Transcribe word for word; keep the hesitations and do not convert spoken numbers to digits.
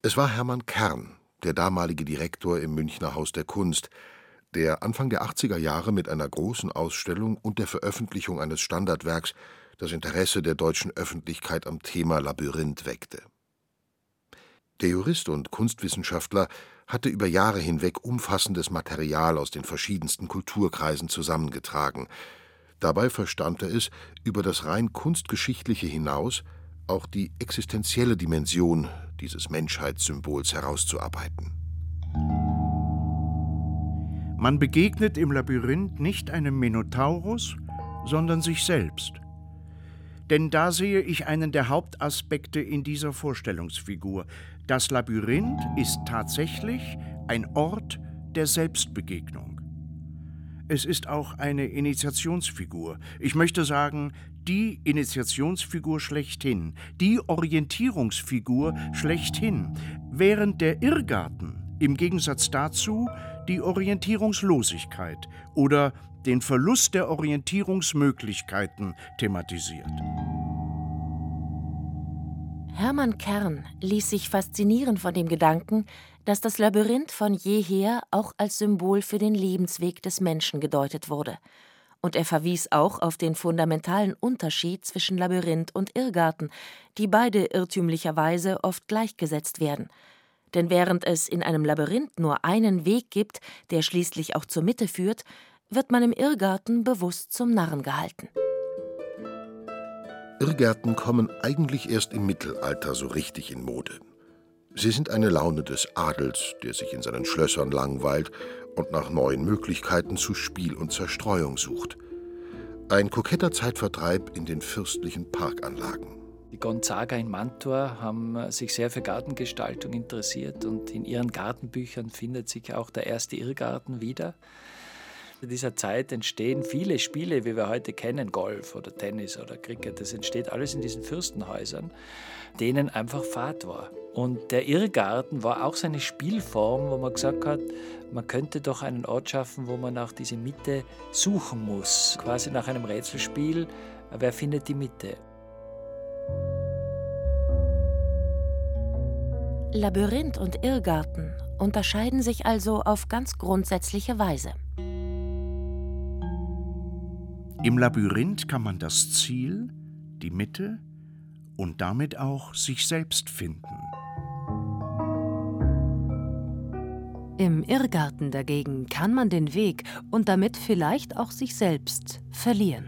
Es war Hermann Kern, der damalige Direktor im Münchner Haus der Kunst, der Anfang der achtziger Jahre mit einer großen Ausstellung und der Veröffentlichung eines Standardwerks das Interesse der deutschen Öffentlichkeit am Thema Labyrinth weckte. Der Jurist und Kunstwissenschaftler hatte über Jahre hinweg umfassendes Material aus den verschiedensten Kulturkreisen zusammengetragen. Dabei verstand er es, über das rein Kunstgeschichtliche hinaus auch die existenzielle Dimension dieses Menschheitssymbols herauszuarbeiten. Man begegnet im Labyrinth nicht einem Minotaurus, sondern sich selbst. Denn da sehe ich einen der Hauptaspekte in dieser Vorstellungsfigur. Das Labyrinth ist tatsächlich ein Ort der Selbstbegegnung. Es ist auch eine Initiationsfigur. Ich möchte sagen, die Initiationsfigur schlechthin, die Orientierungsfigur schlechthin, während der Irrgarten im Gegensatz dazu die Orientierungslosigkeit oder den Verlust der Orientierungsmöglichkeiten thematisiert. Hermann Kern ließ sich faszinieren von dem Gedanken, dass das Labyrinth von jeher auch als Symbol für den Lebensweg des Menschen gedeutet wurde. Und er verwies auch auf den fundamentalen Unterschied zwischen Labyrinth und Irrgarten, die beide irrtümlicherweise oft gleichgesetzt werden. Denn während es in einem Labyrinth nur einen Weg gibt, der schließlich auch zur Mitte führt, wird man im Irrgarten bewusst zum Narren gehalten. Irrgärten kommen eigentlich erst im Mittelalter so richtig in Mode. Sie sind eine Laune des Adels, der sich in seinen Schlössern langweilt und nach neuen Möglichkeiten zu Spiel und Zerstreuung sucht. Ein koketter Zeitvertreib in den fürstlichen Parkanlagen. Die Gonzaga in Mantua haben sich sehr für Gartengestaltung interessiert und in ihren Gartenbüchern findet sich auch der erste Irrgarten wieder. In dieser Zeit entstehen viele Spiele, wie wir heute kennen, Golf oder Tennis oder Cricket. Das entsteht alles in diesen Fürstenhäusern, denen einfach Fahrt war. Und der Irrgarten war auch so eine Spielform, wo man gesagt hat, man könnte doch einen Ort schaffen, wo man auch diese Mitte suchen muss. Quasi nach einem Rätselspiel, wer findet die Mitte? Labyrinth und Irrgarten unterscheiden sich also auf ganz grundsätzliche Weise. Im Labyrinth kann man das Ziel, die Mitte und damit auch sich selbst finden. Im Irrgarten dagegen kann man den Weg und damit vielleicht auch sich selbst verlieren.